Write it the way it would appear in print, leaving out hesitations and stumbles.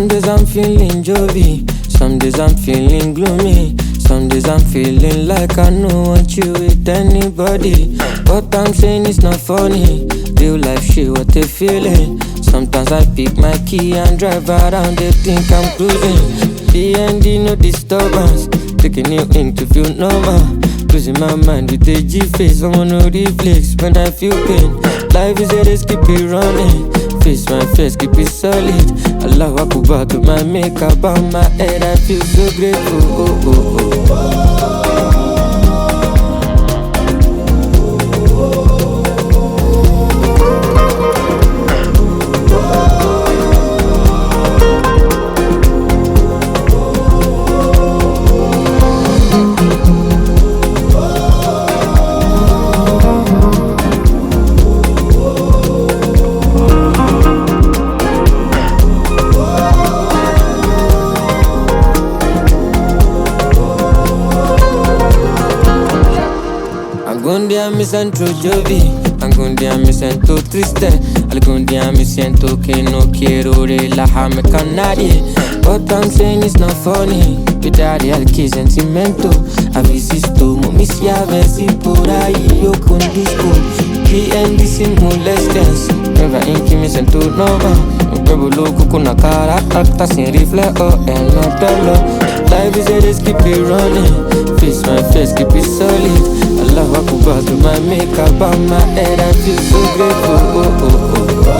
days I'm feeling jolly, some days I'm feeling gloomy. Some days I'm feeling like I don't want you with anybody. What I'm saying is not funny. Real life shit, what they feeling. Sometimes I pick my key and drive around, they think I'm cruising. DND, no disturbance. Taking you in to feel normal. Losing my mind with a G-face. I wanna reflex when I feel pain. Life is a race, keep it running. Face my face, keep it solid. Allah Akbar to my makeup on my head. I feel so grateful. Oh, oh, oh. Algún me siento Jovi, algún día me siento triste, algún día me siento que no quiero relajarme con nadie. What I'm saying is not funny, cuidado al que sentimiento. A veces tomo mis llaves y por ahí yo conduzco. PND sin molestias, prueba en que me siento normal. Un huevo loco con una cara alta sin reflejo en la pelo. Life is a race, keep it running. Face my face, keep it solid. Allah Akbar to my makeup on my head. I feel so grateful. Oh, oh, oh.